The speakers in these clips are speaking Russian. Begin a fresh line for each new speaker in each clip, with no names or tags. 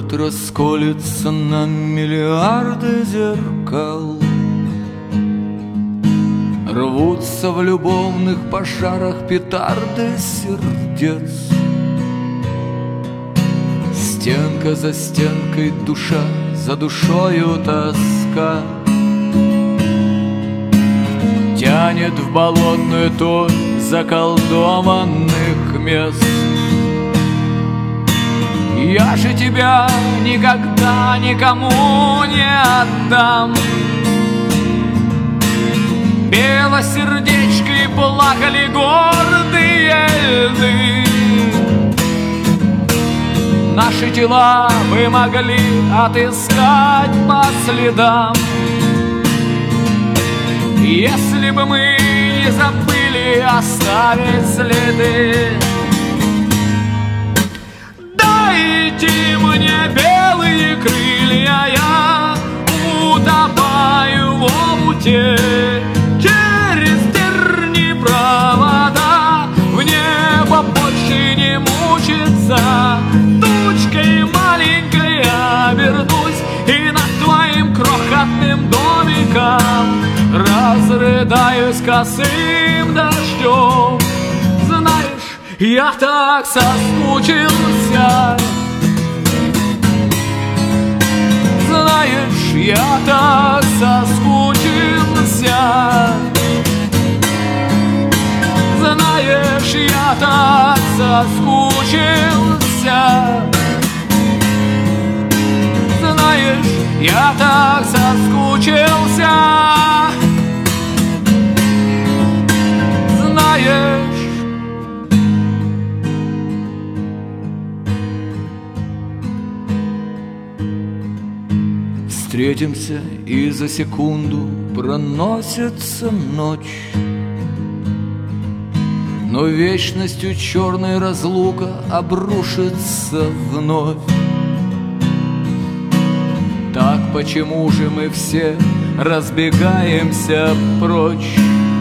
Город расколется на миллиарды зеркал, рвутся в любовных пожарах петарды сердец. Стенка за стенкой, душа за душою тоска тянет в болотную топь заколдованных мест. Я же тебя никогда никому не отдам. Белосердечкой плакали гордые льды. Наши тела мы могли отыскать по следам, если бы мы не забыли оставить следы. Дайте мне белые крылья, я утопаю в омуте. Через терни провода в небо больше не мучиться. Тучкой маленькой обернусь и над твоим крохотным домиком разрыдаюсь косым дождем. Знаешь, я так соскучился. Знаешь, я так соскучился. Знаешь, я так соскучился. Знаешь, я так соскучился. Знаешь. Встретимся, и за секунду проносится ночь, но вечностью черная разлука обрушится вновь. Так почему же мы все разбегаемся прочь,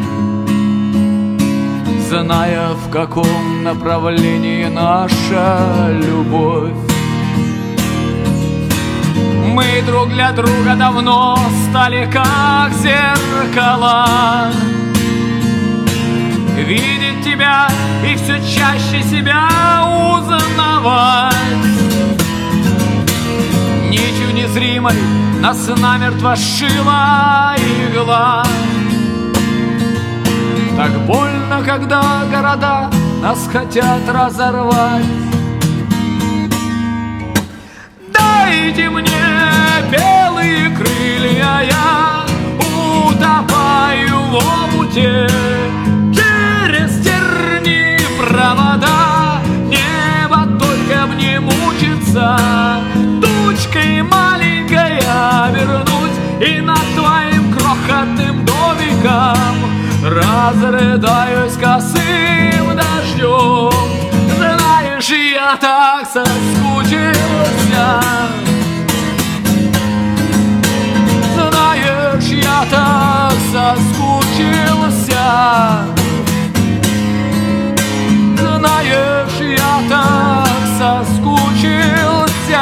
зная, в каком направлении наша любовь? Мы друг для друга давно стали как зеркала. Видеть тебя и все чаще себя узнавать. Нитью незримой нас намертво сшила игла. Так больно, когда города нас хотят разорвать. Дайте мне белые крылья, я утопаю в омуте. Через терни провода небо только в не мучится. Тучкой маленькой обернусь и над твоим крохотным домиком разрыдаюсь косым дождем. Знаешь, я так соскучился. Знаешь, я так соскучился. Знаешь, я так соскучился.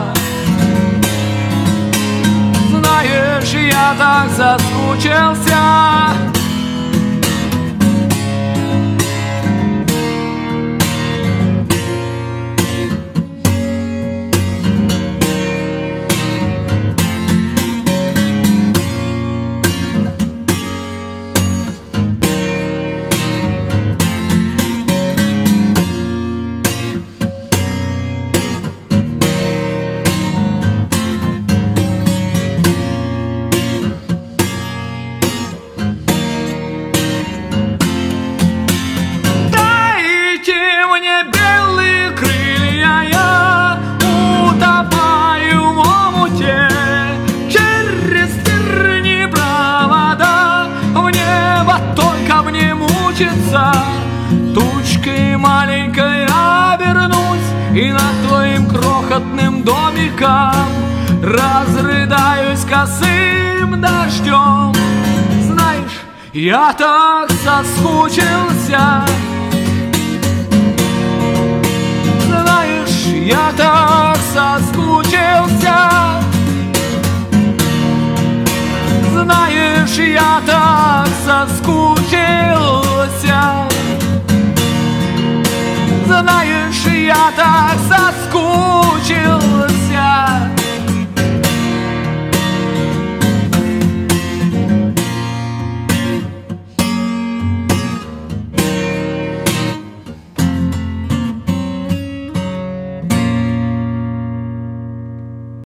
Знаешь, я так соскучился. Тучкой маленькой обернусь и над твоим крохотным домиком разрыдаюсь косым дождем. Знаешь, я так соскучился. Знаешь, Я так соскучился. Знаешь, я так соскучился. Знаешь, я так соскучился.